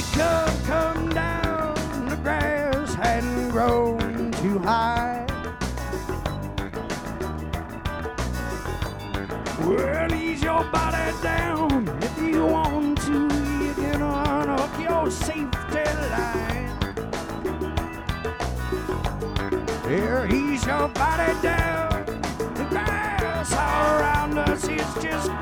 wake up, come down, the grass hadn't grown too high. Well, ease your body down if you want to. You can run up your safety line. Here, ease your body down. The grass all around us is just